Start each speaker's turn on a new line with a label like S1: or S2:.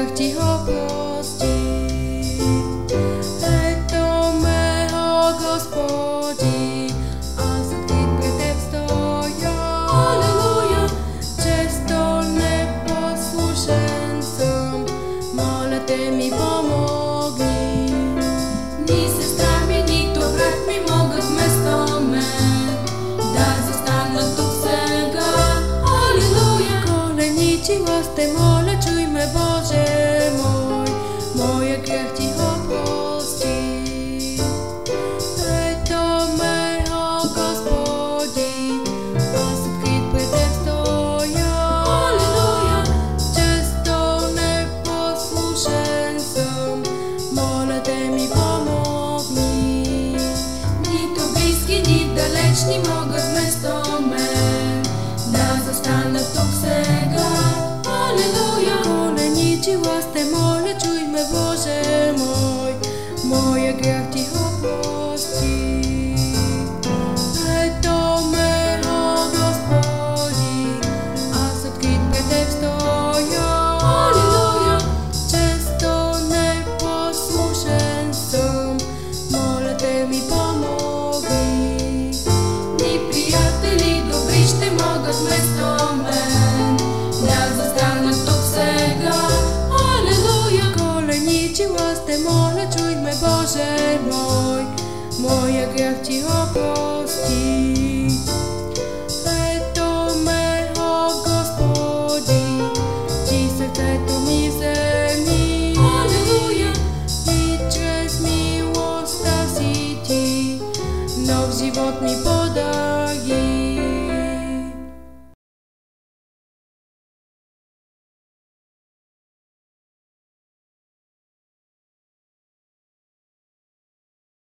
S1: грях ти опрости. Ето ме, о Господи, аз открит пред Теб стоя. Алелуя! Често непослушен съм, моля Те ми помогни. Ни сестра ми, нито брат ми могат вместо мен да застанат тук сега. Алелуя! Коленичи ласте, моля, чуй ме, Боже мой, моя грях ти опрости. Ето ме, о Господи, аз открит пред Теб стоя. Алелуя! Често непослушен съм, моля Те ми помогни. Нито близки, ни далечни могат вместо мен да застанат тук сега. Алелуя! Коленичи ласте, моля, чуй ме, Боже мой, моя грях ти опрости. Ето ме, о Господи, аз открит пред Теб стоя. Алелуя! Често непослушен съм, моля Те ми помогни. Ни приятели добри ще могат вместо мен да застанат тук сега. Алелуя! Коленичи ласте, моля, чуй ме, Боже мой, моя грях ти опрости. Ето ме, о Господи, ти сърцето